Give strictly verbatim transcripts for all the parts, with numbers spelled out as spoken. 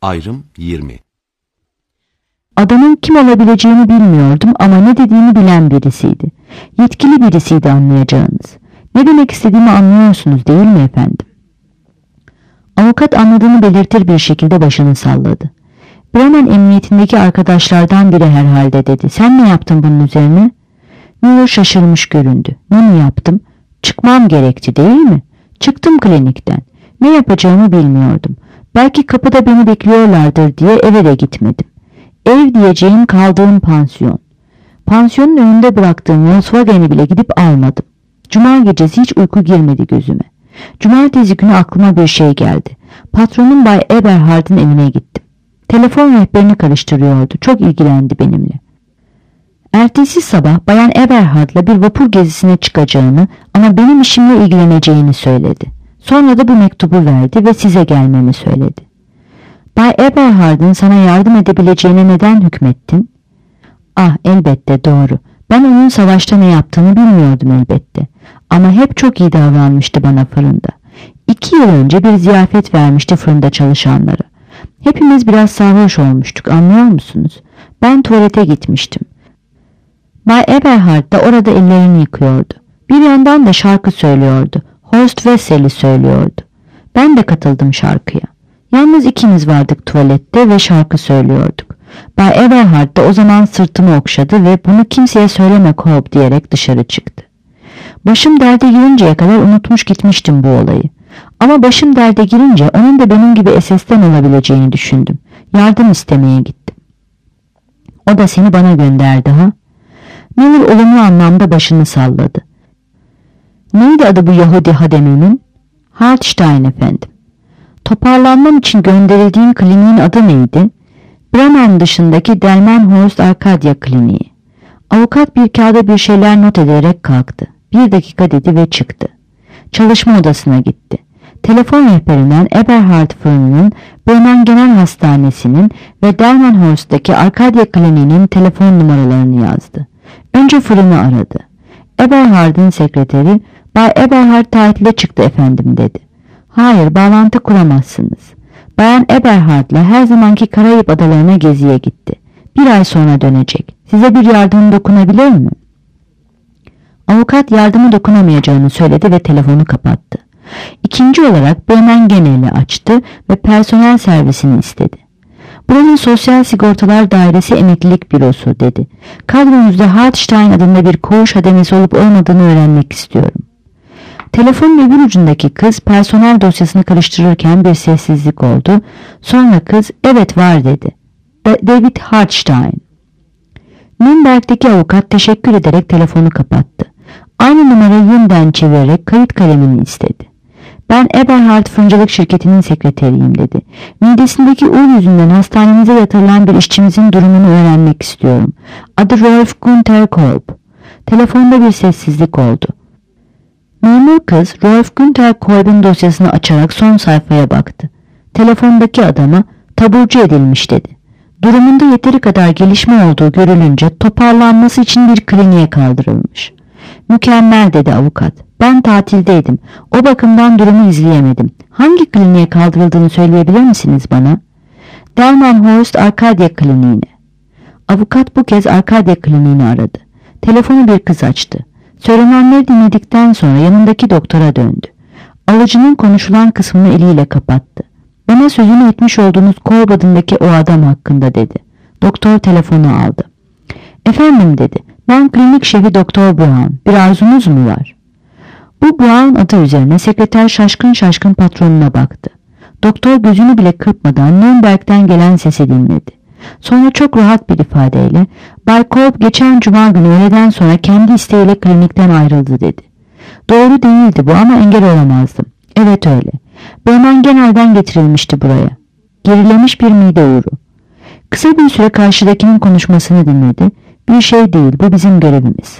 Ayrım yirmi. Adamın kim olabileceğini bilmiyordum ama ne dediğini bilen birisiydi. Yetkili birisiydi anlayacağınız. Ne demek istediğimi anlıyorsunuz değil mi efendim? Avukat anladığını belirtir bir şekilde başını salladı. Bremen emniyetindeki arkadaşlardan biri herhalde dedi. Sen ne yaptın bunun üzerine? Müller şaşırmış göründü. Ne mi yaptım? Çıkmam gerekti değil mi? Çıktım klinikten. Ne yapacağımı bilmiyordum. Belki kapıda beni bekliyorlardır diye eve de gitmedim. Ev diyeceğim kaldığım pansiyon. Pansiyonun önünde bıraktığım Volkswagen'i bile gidip almadım. Cuma gecesi hiç uyku girmedi gözüme. Cumartesi günü aklıma bir şey geldi. Patronum Bay Eberhard'ın evine gittim. Telefon rehberini karıştırıyordu. Çok ilgilendi benimle. Ertesi sabah Bayan Eberhard'la bir vapur gezisine çıkacağını ama benim işimle ilgileneceğini söyledi. Sonra da bu mektubu verdi ve size gelmemi söyledi. Bay Eberhard'ın sana yardım edebileceğine neden hükmettin? Ah, elbette doğru. Ben onun savaşta ne yaptığını bilmiyordum elbette. Ama hep çok iyi davranmıştı bana fırında. İki yıl önce bir ziyafet vermişti fırında çalışanlara. Hepimiz biraz sarhoş olmuştuk, anlıyor musunuz? Ben tuvalete gitmiştim. Bay Eberhard da orada ellerini yıkıyordu. Bir yandan da şarkı söylüyordu. Horst Wessel'i söylüyordu. Ben de katıldım şarkıya. Yalnız ikimiz vardık tuvalette ve şarkı söylüyorduk. Bay Eberhard da o zaman sırtımı okşadı ve bunu kimseye söyleme Kolb diyerek dışarı çıktı. Başım derde girinceye kadar unutmuş gitmiştim bu olayı. Ama başım derde girince onun da benim gibi S S'ten olabileceğini düşündüm. Yardım istemeye gittim. O da seni bana gönderdi ha? Miller olumlu anlamda başını salladı. Neydi adı bu Yahudi hademenin? Hartstein efendim. Toparlanmam için gönderildiğim kliniğin adı neydi? Bremen dışındaki Delmenhorst Arkadia Kliniği. Avukat bir kağıda bir şeyler not ederek kalktı. Bir dakika dedi ve çıktı. Çalışma odasına gitti. Telefon rehberinden Eberhard fırınının, Bremen Genel Hastanesi'nin ve Delmenhorst'taki Arkadia Kliniğinin telefon numaralarını yazdı. Önce fırını aradı. Eberhard'ın sekreteri, Bay Eberhard tatile çıktı efendim dedi. Hayır, bağlantı kuramazsınız. Bayan Eberhard'la her zamanki Karayip adalarına geziye gitti. Bir ay sonra dönecek. Size bir yardım dokunabilir mi? Avukat yardımı dokunamayacağını söyledi ve telefonu kapattı. İkinci olarak Bremen Genel'i açtı ve personel servisini istedi. Buranın Sosyal Sigortalar Dairesi Emeklilik Bürosu dedi. Kadronuzda Hartstein adında bir koğuş hademesi olup olmadığını öğrenmek istiyorum. Telefonun öbür ucundaki kız personel dosyasını karıştırırken bir sessizlik oldu. Sonra kız evet var dedi. David Hartstein. Nürnberg'deki avukat teşekkür ederek telefonu kapattı. Aynı numarayı yeniden çevirerek kayıt kalemini istedi. Ben Eberhard Fırıncılık Şirketi'nin sekreteriyim dedi. Midesindeki ul yüzünden hastanemize yatırılan bir işçimizin durumunu öğrenmek istiyorum. Adı Rolf Günther Kolb. Telefonda bir sessizlik oldu. Memur kız Rolf Günther Kolb'un dosyasını açarak son sayfaya baktı. Telefondaki adama taburcu edilmiş dedi. Durumunda yeteri kadar gelişme olduğu görülünce toparlanması için bir kliniğe kaldırılmış. Mükemmel dedi avukat. Ben tatildeydim. O bakımdan durumu izleyemedim. Hangi kliniğe kaldırıldığını söyleyebilir misiniz bana? Delmenhorst Arkadia Kliniğine. Avukat bu kez Arkadia Kliniğini aradı. Telefonu bir kız açtı. Söylenenleri dinledikten sonra yanındaki doktora döndü. Alıcının konuşulan kısmını eliyle kapattı. Bana sözünü etmiş olduğunuz Kolb adındaki o adam hakkında dedi. Doktor telefonu aldı. Efendim dedi. Ben klinik şefi Doktor Brown. Bir arzunuz mu var? Bu Brown adı üzerine sekreter şaşkın şaşkın patronuna baktı. Doktor gözünü bile kırpmadan Nürnberg'den gelen sesi dinledi. Sonra çok rahat bir ifadeyle Bay Kolb geçen cuma günü öğleden sonra kendi isteğiyle klinikten ayrıldı dedi. Doğru değildi bu ama engel olamazdım. Evet öyle. Bremen Genel'den getirilmişti buraya. Gerilemiş bir mide uğru. Kısa bir süre karşıdakinin konuşmasını dinledi. Bir şey değil, bu bizim görevimiz.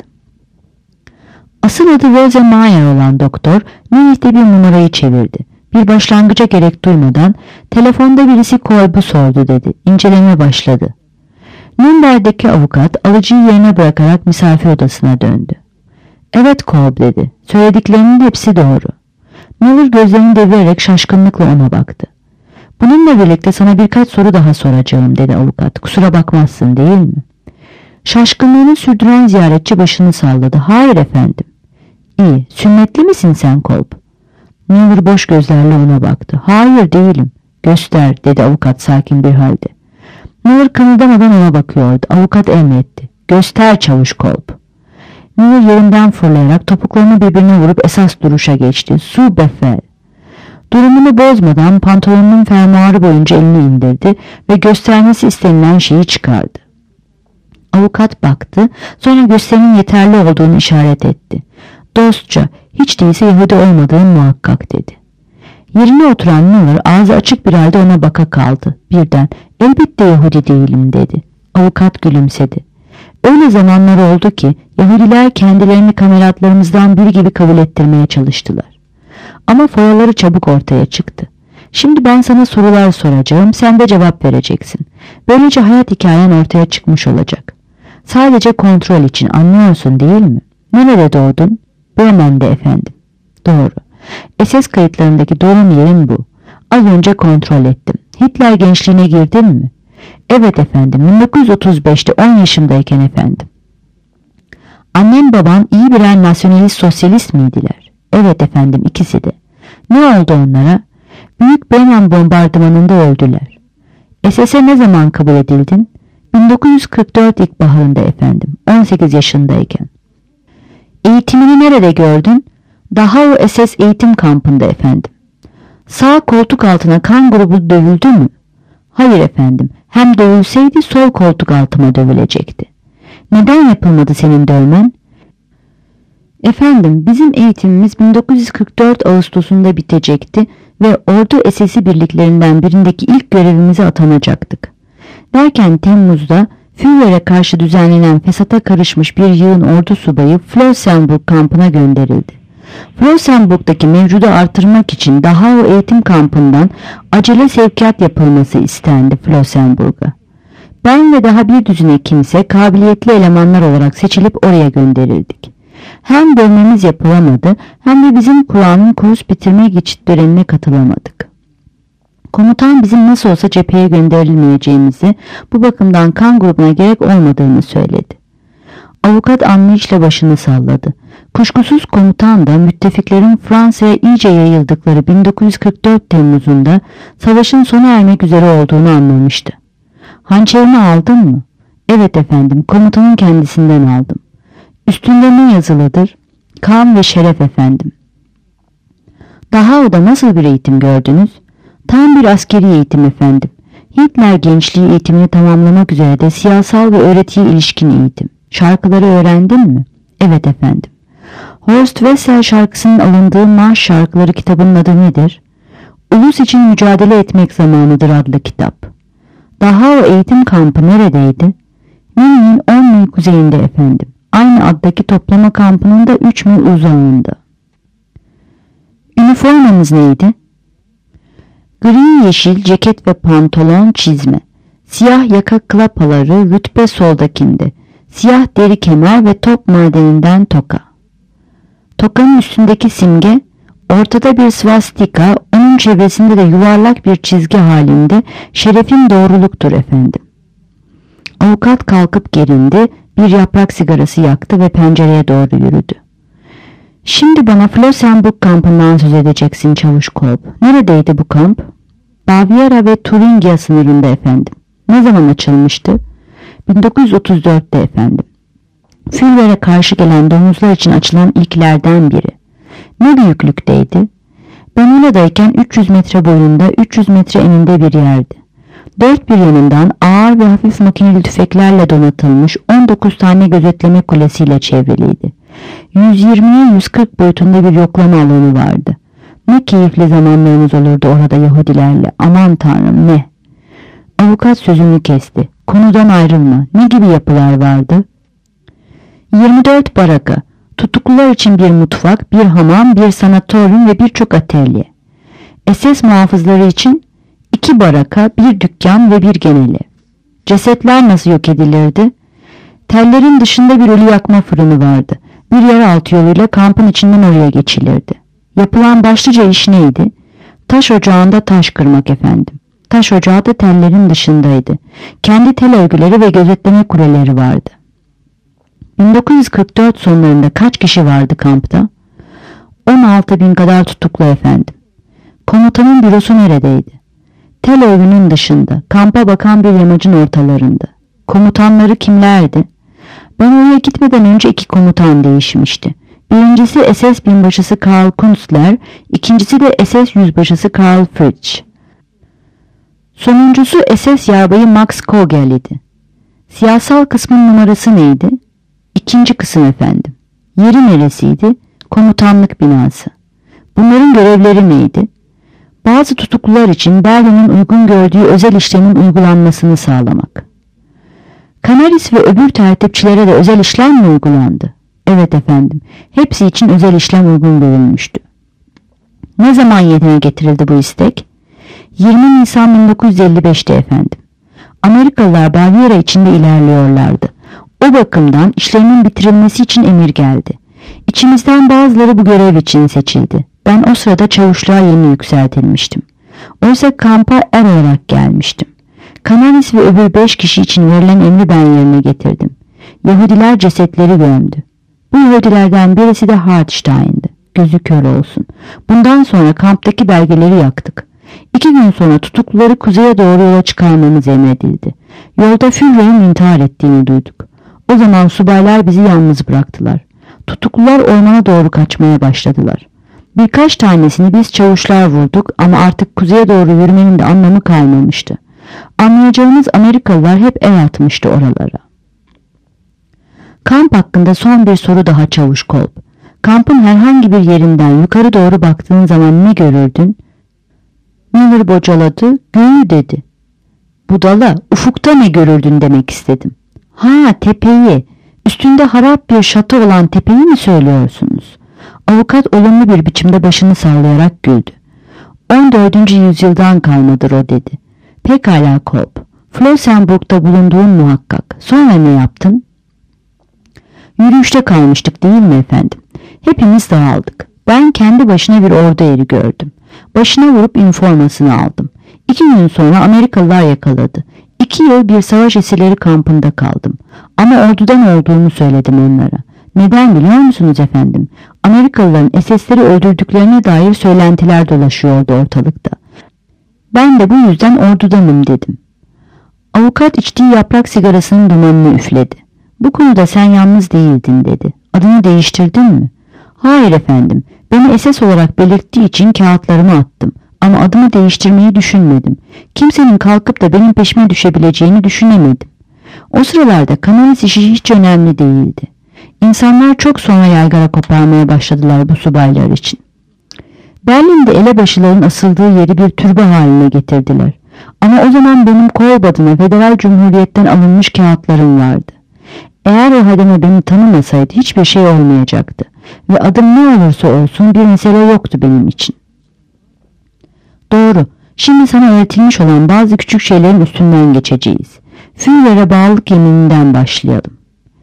Asıl adı Rose Meyer olan doktor Münih'te bir numarayı çevirdi. Bir başlangıca gerek duymadan telefonda birisi Kolb'u sordu dedi. İnceleme başladı. Nürnberg'deki avukat alıcıyı yerine bırakarak misafir odasına döndü. Evet Kolb dedi. Söylediklerinin hepsi doğru. Miller gözlerini devirerek şaşkınlıkla ona baktı. Bununla birlikte sana birkaç soru daha soracağım dedi avukat. Kusura bakmazsın değil mi? Şaşkınlığını sürdüren ziyaretçi başını salladı. Hayır efendim. İyi, sünnetli misin sen Kolb? Miller boş gözlerle ona baktı. Hayır değilim. Göster dedi avukat sakin bir halde. Miller kımıldamadan ona bakıyordu. Avukat emretti. Göster çavuş Kolb. Miller yerinden fırlayarak topuklarını birbirine vurup esas duruşa geçti. Su befel. Durumunu bozmadan pantolonunun fermuarı boyunca elini indirdi ve göstermesi istenilen şeyi çıkardı. Avukat baktı, sonra gösterinin yeterli olduğunu işaret etti. Dostça, hiç değilse Yahudi olmadığın muhakkak dedi. Yerine oturan Miller ağzı açık bir halde ona baka kaldı. Birden, elbette Yahudi değilim dedi. Avukat gülümsedi. Öyle zamanlar oldu ki Yahudiler kendilerini kameratlarımızdan biri gibi kabul ettirmeye çalıştılar. Ama foyaları çabuk ortaya çıktı. Şimdi ben sana sorular soracağım, sen de cevap vereceksin. Böylece hayat hikayen ortaya çıkmış olacak. Sadece kontrol için, anlıyorsun değil mi? Nerede doğdun? Bremen'de efendim. Doğru. S S kayıtlarındaki doğum yerin bu. Az önce kontrol ettim. Hitler gençliğine girdin mi? Evet efendim, bin dokuz yüz otuz beşte on yaşındayken efendim. Annem baban iyi birer nasyonalist sosyalist miydiler? Evet efendim, ikisi de. Ne oldu onlara? Büyük Bremen bombardımanında öldüler. S S'e ne zaman kabul edildin? bin dokuz yüz kırk dört ilkbaharında efendim, on sekiz yaşındayken. Eğitimini nerede gördün? Dachau S S eğitim kampında efendim. Sağ koltuk altına kan grubu dövüldü mü? Hayır efendim, hem dövülseydi sol koltuk altıma dövülecekti. Neden yapılmadı senin dövmen? Efendim, bizim eğitimimiz bin dokuz yüz kırk dört Ağustos'unda bitecekti ve ordu S S birliklerinden birindeki ilk görevimize atanacaktık. Derken Temmuz'da Führer'e karşı düzenlenen fesata karışmış bir yığın ordu subayı Flossenburg kampına gönderildi. Flossenburg'daki mevcudu artırmak için Dachau eğitim kampından acele sevkiyat yapılması istendi Flossenburg'a. Ben ve daha bir düzine kimse kabiliyetli elemanlar olarak seçilip oraya gönderildik. Hem dövmemiz yapılamadı hem de bizim Kur'an'ın kurs bitirme geçit törenine katılamadık. Komutan bizim nasıl olsa cepheye gönderilmeyeceğimizi, bu bakımdan kan grubuna gerek olmadığını söyledi. Avukat anlayışla başını salladı. Kuşkusuz komutan da müttefiklerin Fransa'ya iyice yayıldıkları bin dokuz yüz kırk dört Temmuz'unda savaşın sona ermek üzere olduğunu anlamıştı. Hançerini aldın mı? Evet efendim, komutanın kendisinden aldım. Üstünde ne yazılıdır? Kan ve şeref efendim. Dachau'da nasıl bir eğitim gördünüz? Tam bir askeri eğitim efendim. Hitler gençliği eğitimini tamamlamak üzere de siyasal ve öğretiye ilişkin eğitim. Şarkıları öğrendin mi? Evet efendim. Horst Wessel şarkısının alındığı Marş Şarkıları kitabının adı nedir? Ulus için mücadele etmek zamanıdır adlı kitap. Dachau eğitim kampı neredeydi? Münih'in on mil kuzeyinde efendim. Aynı addaki toplama kampının da üç mil uzağında. Üniformanız neydi? Gri yeşil ceket ve pantolon çizme. Siyah yaka klapaları rütbe soldakinde. Siyah deri kemer ve top madeninden toka. Tokanın üstündeki simge, ortada bir svastika, onun çevresinde de yuvarlak bir çizgi halinde şerefin doğruluktur efendim. Avukat kalkıp gerindi, bir yaprak sigarası yaktı ve pencereye doğru yürüdü. Şimdi bana Flossenburg kampından söz edeceksin çavuş Kolb. Neredeydi bu kamp? Bavyera ve Turingia sınırında efendim. Ne zaman açılmıştı? bin dokuz yüz otuz dörtte efendim. Führer'e karşı gelen domuzlar için açılan ilklerden biri. Ne büyüklükteydi? Ben oradayken üç yüz metre boyunda, üç yüz metre eninde bir yerdi. Dört bir yanından ağır ve hafif makineli tüfeklerle donatılmış on dokuz tane gözetleme kulesiyle çevriliydi. yüz yirmiye yüz kırk boyutunda bir yoklama alanı vardı. Ne keyifli zamanlarımız olurdu orada Yahudilerle. Aman tanrım ne! Avukat sözünü kesti. Konudan ayrılma. Ne gibi yapılar vardı? yirmi dört baraka, tutuklular için bir mutfak, bir hamam, bir sanatoryum ve birçok atölye. S S muhafızları için iki baraka, bir dükkan ve bir geneli. Cesetler nasıl yok edilirdi? Tellerin dışında bir ölü yakma fırını vardı. Bir yeraltı yoluyla kampın içinden oraya geçilirdi. Yapılan başlıca iş neydi? Taş ocağında taş kırmak efendim. taş ocağı da tellerin dışındaydı. Kendi tel örgüleri ve gözetleme kuleleri vardı. bin dokuz yüz kırk dört sonlarında kaç kişi vardı kampta? on altı bin kadar tutuklu efendim. Komutanın bürosu neredeydi? Tel örgünün dışında, kampa bakan bir yamacın ortalarında. Komutanları kimlerdi? Ben oraya gitmeden önce iki komutan değişmişti. Birincisi S S binbaşısı Karl Kunstler, ikincisi de S S yüzbaşısı Karl Fritsch. Sonuncusu S S yarbayı Max Kogel idi. Siyasal kısmın numarası neydi? İkinci kısım efendim. Yeri neresiydi? Komutanlık binası. Bunların görevleri neydi? Bazı tutuklular için Berlin'in uygun gördüğü özel işlemin uygulanmasını sağlamak. Canaris ve öbür tertipçilere de özel işlem mi uygulandı? Evet efendim. Hepsi için özel işlem uygun görülmüştü. Ne zaman yerine getirildi bu istek? yirmi Nisan bin dokuz yüz elli beş'te efendim. Amerikalılar Bavyera içinde ilerliyorlardı. O bakımdan işlerinin bitirilmesi için emir geldi. İçimizden bazıları bu görev için seçildi. Ben o sırada çavuşluğa yeni yükseltilmiştim. Oysa kampa er olarak gelmiştim. Canaris ve öbür beş kişi için verilen emri ben yerine getirdim. Yahudiler cesetleri gömdü. Bu Yahudilerden birisi de Hartstein'di. Gözü kör olsun. Bundan sonra kamptaki belgeleri yaktık. İki gün sonra tutukluları kuzeye doğru yola çıkarmamız emredildi. Yolda Führer'in intihar ettiğini duyduk. O zaman subaylar bizi yalnız bıraktılar. Tutuklular ormana doğru kaçmaya başladılar. Birkaç tanesini biz çavuşlar vurduk ama artık kuzeye doğru yürümenin de anlamı kalmamıştı. Anlayacağınız Amerikalılar hep el atmıştı oralara. Kamp hakkında son bir soru daha Çavuş Kolb. Kampın herhangi bir yerinden yukarı doğru baktığın zaman ne görürdün? Miller bocaladı, göğü dedi. Budala, ufukta ne görürdün demek istedim. Ha, tepeyi, üstünde harap bir şato olan tepeyi mi söylüyorsunuz? Avukat olumlu bir biçimde başını sallayarak güldü. on dördüncü yüzyıldan kalmadır o dedi. Pekala Kolb, Flossenburg'da bulunduğun muhakkak. Sonra ne yaptın? Yürüyüşte kalmıştık değil mi efendim? Hepimiz dağıldık. Ben kendi başına bir ordu eri gördüm. Başına vurup üniformasını aldım. İki gün sonra Amerikalılar yakaladı. İki yıl bir savaş esirleri kampında kaldım. Ama ordudan olduğumu söyledim onlara. Neden biliyor musunuz efendim? Amerikalıların S S'leri öldürdüklerine dair söylentiler dolaşıyordu ortalıkta. Ben de bu yüzden ordudanım dedim. Avukat içtiği yaprak sigarasının dumanını üfledi. Bu konuda sen yalnız değildin dedi. Adını değiştirdin mi? Hayır efendim. Beni S S olarak belirttiği için kağıtlarımı attım. Ama adımı değiştirmeyi düşünmedim. Kimsenin kalkıp da benim peşime düşebileceğini düşünemedim. O sıralarda Canaris işi hiç önemli değildi. İnsanlar çok sonra yaygara koparmaya başladılar bu subaylar için. Berlin'de elebaşıların asıldığı yeri bir türbe haline getirdiler. Ama o zaman benim Kolb adına Federal Cumhuriyet'ten alınmış kağıtlarım vardı. Eğer o hademe beni tanımasaydı hiçbir şey olmayacaktı. Ve adım ne olursa olsun bir mesele yoktu benim için. Doğru. Şimdi sana öğretilmiş olan bazı küçük şeylerin üstünden geçeceğiz. Führer'e bağlılık yemininden başlayalım.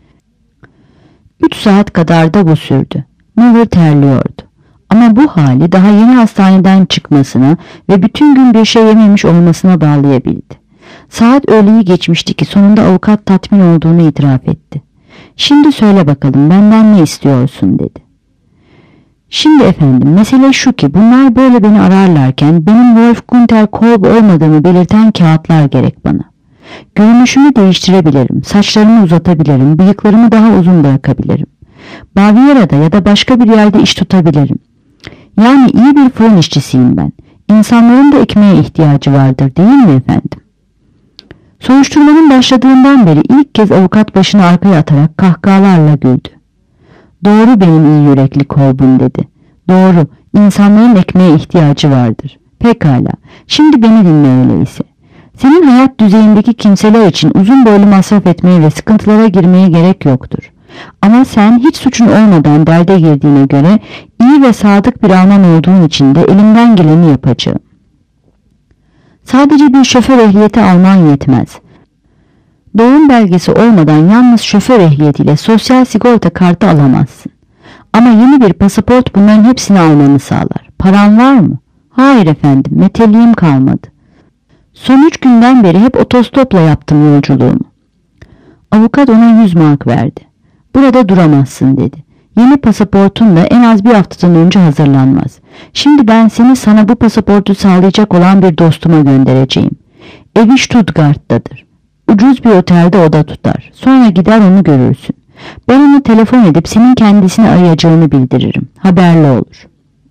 Üç saat kadar da bu sürdü. Miller terliyordu. Ama bu hali daha yeni hastaneden çıkmasına ve bütün gün bir şey yememiş olmasına bağlayabildi. Saat öğleyi geçmişti ki sonunda avukat tatmin olduğunu itiraf etti. Şimdi söyle bakalım benden ne istiyorsun dedi. Şimdi efendim mesele şu ki bunlar böyle beni ararlarken benim Wolf Günther Kolb olmadığımı belirten kağıtlar gerek bana. Görünüşümü değiştirebilirim, saçlarımı uzatabilirim, bıyıklarımı daha uzun bırakabilirim. Bavyera'da ya da başka bir yerde iş tutabilirim. Yani iyi bir fırın işçisiyim ben. İnsanların da ekmeğe ihtiyacı vardır değil mi efendim? Soruşturmanın başladığından beri ilk kez avukat başını arkaya atarak kahkahalarla güldü. Doğru benim iyi yürekli Kolb'um dedi. Doğru, insanların ekmeğe ihtiyacı vardır. Pekala, şimdi beni dinle öyleyse. Senin hayat düzeyindeki kimseler için uzun boylu masraf etmeye ve sıkıntılara girmeye gerek yoktur. Ama sen hiç suçun olmadan derde girdiğine göre iyi ve sadık bir Alman olduğun için de elimden geleni yapacağım. Sadece bir şoför ehliyeti alman yetmez. Doğum belgesi olmadan yalnız şoför ehliyetiyle sosyal sigorta kartı alamazsın. Ama yeni bir pasaport bunların hepsini almanı sağlar. Paran var mı? Hayır efendim, meteliğim kalmadı. Son üç günden beri hep otostopla yaptım yolculuğumu. Avukat ona yüz mark verdi. Burada duramazsın dedi. Yeni pasaportun da en az bir haftadan önce hazırlanmaz. Şimdi ben seni sana bu pasaportu sağlayacak olan bir dostuma göndereceğim. Evi Stuttgart'tadır. Ucuz bir otelde oda tutar. Sonra gider onu görürsün. Ben ona telefon edip senin kendisini arayacağını bildiririm. Haberli olur.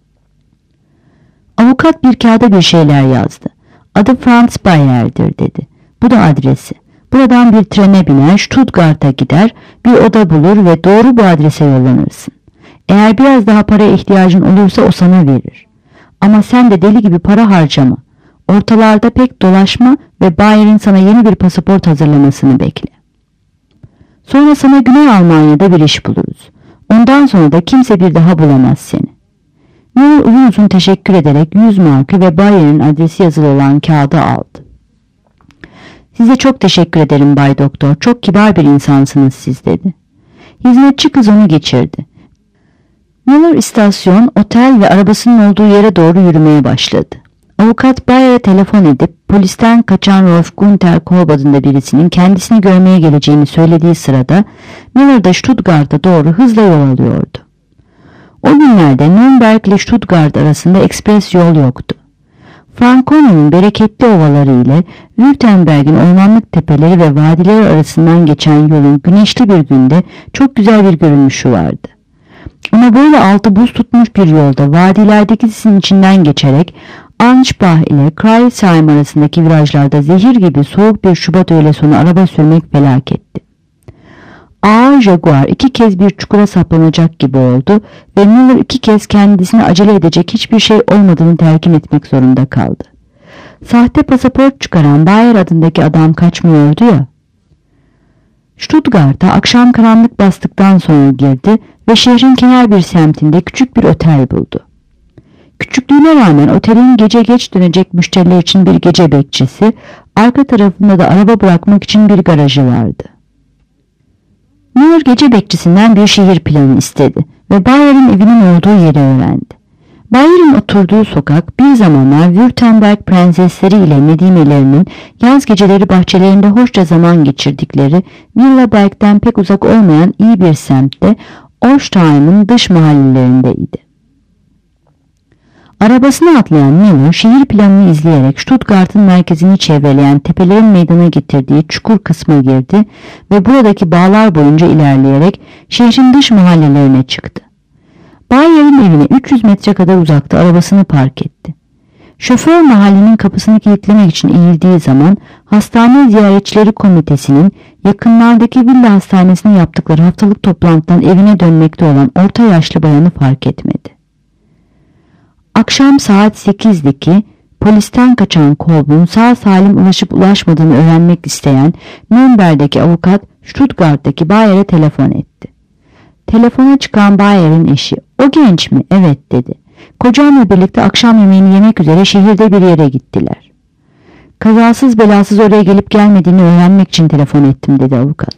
Avukat bir kağıda bir şeyler yazdı. Adı Franz Bayer'dir dedi. Bu da adresi. Buradan bir trene biner, Stuttgart'a gider, bir oda bulur ve doğru bu adrese yollanırsın. Eğer biraz daha paraya ihtiyacın olursa o sana verir. Ama sen de deli gibi para harcama. Ortalarda pek dolaşma ve Bayer'in sana yeni bir pasaport hazırlamasını bekle. Sonra sana Güney Almanya'da bir iş buluruz. Ondan sonra da kimse bir daha bulamaz seni. Müller uzun uzun teşekkür ederek yüz markı ve Bayer'in adresi yazılı olan kağıdı aldı. Size çok teşekkür ederim Bay Doktor. Çok kibar bir insansınız siz dedi. Hizmetçi kız onu geçirdi. Müller istasyon, otel ve arabasının olduğu yere doğru yürümeye başladı. Avukat Bayer'e telefon edip polisten kaçan Rolf Günther Kolb adında birisinin kendisini görmeye geleceğini söylediği sırada Müller de Stuttgart'a doğru hızla yol alıyordu. O günlerde Nürnberg ile Stuttgart arasında ekspres yol yoktu. Frankonia'nın bereketli ovaları ile Württemberg'in ormanlık tepeleri ve vadileri arasından geçen yolun güneşli bir günde çok güzel bir görünüşü vardı. Ama böyle altı buz tutmuş bir yolda vadilerdeki sisin içinden geçerek Ansbach ile Kreisheim arasındaki virajlarda zehir gibi soğuk bir Şubat öğle sonu araba sürmek felaketti. Ağır Jaguar iki kez bir çukura saplanacak gibi oldu ve Müller iki kez kendisine acele edecek hiçbir şey olmadığını telkin etmek zorunda kaldı. Sahte pasaport çıkaran Bayer adındaki adam kaçmıyordu ya. Stuttgart'a akşam karanlık bastıktan sonra girdi ve şehrin kenar bir semtinde küçük bir otel buldu. Küçüklüğüne rağmen otelin gece geç dönecek müşteriler için bir gece bekçisi, arka tarafında da araba bırakmak için bir garajı vardı. Müller gece bekçisinden bir şehir planı istedi ve Bayer'in evinin olduğu yeri öğrendi. Bayer'in oturduğu sokak bir zamanlar Württemberg prensesleri ile nedimelerinin yaz geceleri bahçelerinde hoşça zaman geçirdikleri Villaberg'den pek uzak olmayan iyi bir semtte Orstheim'in dış mahallelerindeydi. Arabasına atlayan Müller şehir planını izleyerek Stuttgart'ın merkezini çevreleyen tepelerin meydana getirdiği çukur kısma girdi ve buradaki bağlar boyunca ilerleyerek şehrin dış mahallelerine çıktı. Bayer'in evine üç yüz metre kadar uzakta arabasını park etti. Şoför mahallenin kapısını kilitlemek için eğildiği zaman hastane ziyaretçileri komitesinin yakınlardaki villa hastanesine yaptıkları haftalık toplantıdan evine dönmekte olan orta yaşlı bayanı fark etmedi. Akşam saat sekizdi ki polisten kaçan Kolb'un sağ salim ulaşıp ulaşmadığını öğrenmek isteyen Nürnberg'deki avukat Stuttgart'taki Bayer'e telefon etti. Telefona çıkan Bayer'in eşi, "O genç mi?" "Evet" dedi. "Kocamla birlikte akşam yemeğini yemek üzere şehirde bir yere gittiler. Kazasız belasız oraya gelip gelmediğini öğrenmek için telefon ettim" dedi avukat.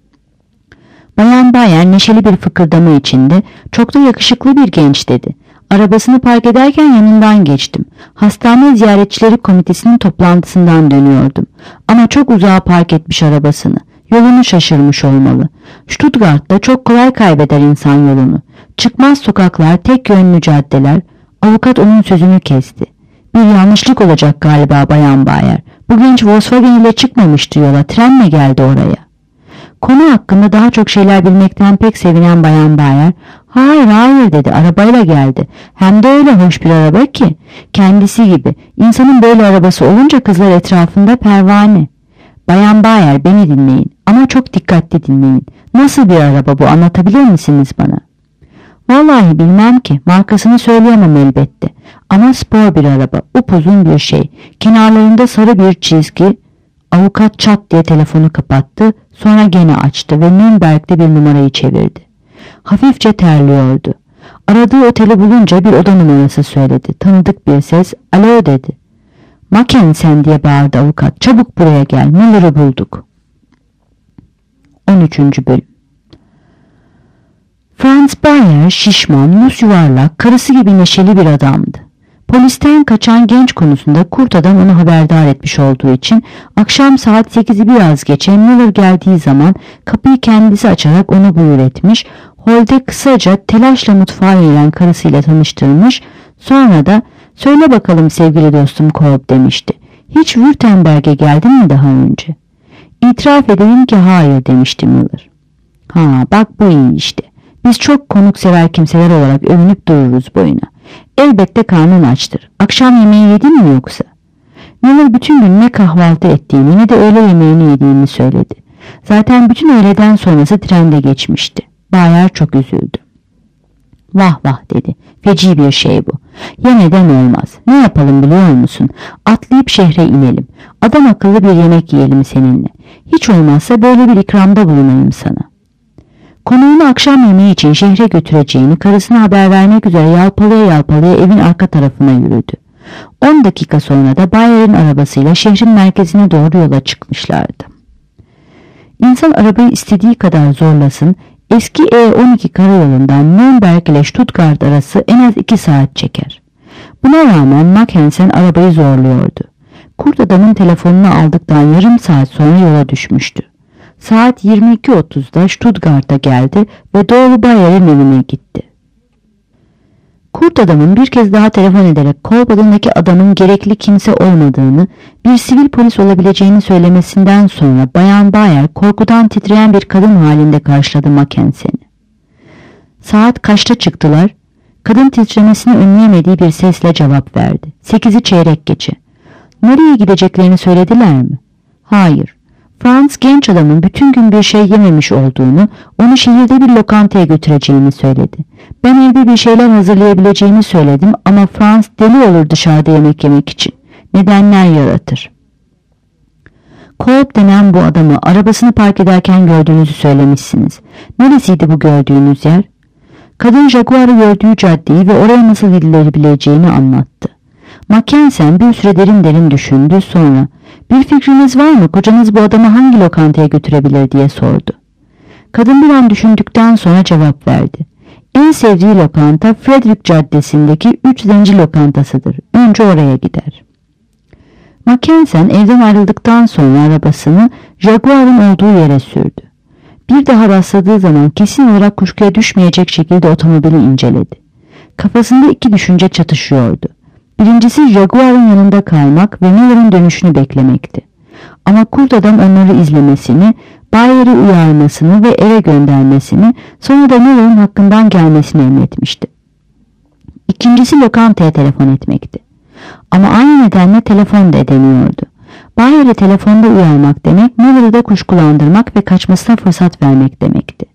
Bayan Bayer neşeli bir fıkırdama içinde, "Çok da yakışıklı bir genç" dedi. "Arabasını park ederken yanından geçtim. Hastane ziyaretçileri komitesinin toplantısından dönüyordum. Ama çok uzağa park etmiş arabasını. Yolunu şaşırmış olmalı. Stuttgart'ta çok kolay kaybeder insan yolunu. Çıkmaz sokaklar, tek yönlü caddeler." Avukat onun sözünü kesti. "Bir yanlışlık olacak galiba Bayan Bayer. Bu genç Volkswagen ile çıkmamıştı yola. Trenle geldi oraya." Konu hakkında daha çok şeyler bilmekten pek sevinen Bayan Bayer, "Hayır hayır" dedi, "arabayla geldi. Hem de öyle hoş bir araba ki. Kendisi gibi. İnsanın böyle arabası olunca kızlar etrafında pervane." "Bayan Bayer, beni dinleyin ama çok dikkatli dinleyin. Nasıl bir araba bu, anlatabilir misiniz bana?" "Vallahi bilmem ki, markasını söyleyemem elbette. Ama spor bir araba, upuzun bir şey. Kenarlarında sarı bir çizgi." Avukat çat diye telefonu kapattı, sonra gene açtı ve Nürnberg'de bir numarayı çevirdi. Hafifçe terliyordu. Aradığı oteli bulunca bir oda numarası söyledi. Tanıdık bir ses, "Alo" dedi. "Mackensen" diye bağırdı avukat. "Çabuk buraya gel, Müller'ı bulduk." on üçüncü bölüm. Franz Bayer şişman, yüz yuvarlak, karısı gibi neşeli bir adamdı. Polisten kaçan genç konusunda kurt adam onu haberdar etmiş olduğu için akşam saat sekizi biraz geçe Miller geldiği zaman kapıyı kendisi açarak onu buyur etmiş, holde kısaca telaşla mutfağa yönelen karısıyla tanıştırmış, sonra da "Söyle bakalım sevgili dostum Kolb" demişti. "Hiç Württemberg'e geldin mi daha önce?" "İtiraf edeyim ki hayır" demişti Miller. "Ha bak bu iyi işte. Biz çok konuksever kimseler olarak övünüp dururuz boyuna. Elbette karnın açtır. Akşam yemeği yedin mi yoksa?" Miller bütün gün ne kahvaltı ettiğini ne de öğle yemeğini yediğini söyledi. Zaten bütün öğleden sonrası trende geçmişti. Bayer çok üzüldü. "Vah vah" dedi. "Feci bir şey bu. Yemeden olmaz. Ne yapalım biliyor musun? Atlayıp şehre inelim. Adam akıllı bir yemek yiyelim seninle. Hiç olmazsa böyle bir ikramda bulunayım sana." Konuğunu akşam yemeği için şehre götüreceğini karısına haber vermek üzere yalpalaya yalpalaya evin arka tarafına yürüdü. On dakika sonra da Bayer'in arabasıyla şehrin merkezine doğru yola çıkmışlardı. İnsan arabayı istediği kadar zorlasın, eski E on iki karayolundan Nürnberg ile Stuttgart arası en az iki saat çeker. Buna rağmen Mackensen arabayı zorluyordu. Kurt adamın telefonunu aldıktan yarım saat sonra yola düşmüştü. Saat yirmi iki otuzda Stuttgart'a geldi ve doğru Bayer'in evine gitti. Kurt adamın bir kez daha telefon ederek Kolb adındaki adamın gerekli kimse olmadığını, bir sivil polis olabileceğini söylemesinden sonra Bayan Bayer korkudan titreyen bir kadın halinde karşıladı Mackensen'i. "Saat kaçta çıktılar?" Kadın titremesini önleyemediği bir sesle cevap verdi. "Sekizi çeyrek geçe." "Nereye gideceklerini söylediler mi?" "Hayır. Franz genç adamın bütün gün bir şey yememiş olduğunu, onu şehirde bir lokantaya götüreceğini söyledi. Ben evde bir şeyler hazırlayabileceğini söyledim ama Franz deli olur dışarıda yemek yemek için. Nedenler yaratır." "Kolb denen bu adamı arabasını park ederken gördüğünüzü söylemişsiniz. Neresiydi bu gördüğünüz yer?" Kadın Jaguar'ı gördüğü caddeyi ve oraya nasıl gidilebileceğini anlattı. Mackensen bir süre derin derin düşündü, sonra "Bir fikriniz var mı? Kocanız bu adamı hangi lokantaya götürebilir?" diye sordu. Kadın bir an düşündükten sonra cevap verdi. "En sevdiği lokanta Frederick Caddesi'ndeki üç zenci lokantasıdır. Önce oraya gider." Mackensen evden ayrıldıktan sonra arabasını Jaguar'ın olduğu yere sürdü. Bir daha rastladığı zaman kesin olarak kuşkuya düşmeyecek şekilde otomobili inceledi. Kafasında iki düşünce çatışıyordu. Birincisi Jaguar'ın yanında kalmak ve Miller'ın dönüşünü beklemekti. Ama kurt adam onları izlemesini, Bayer'i uyarmasını ve eve göndermesini, sonra da Miller'ın hakkından gelmesini emretmişti. İkincisi lokantaya telefon etmekti. Ama aynı nedenle telefon da edemiyordu. Bayer'i telefonda uyarmak demek, Miller'ı da kuşkulandırmak ve kaçmasına fırsat vermek demekti.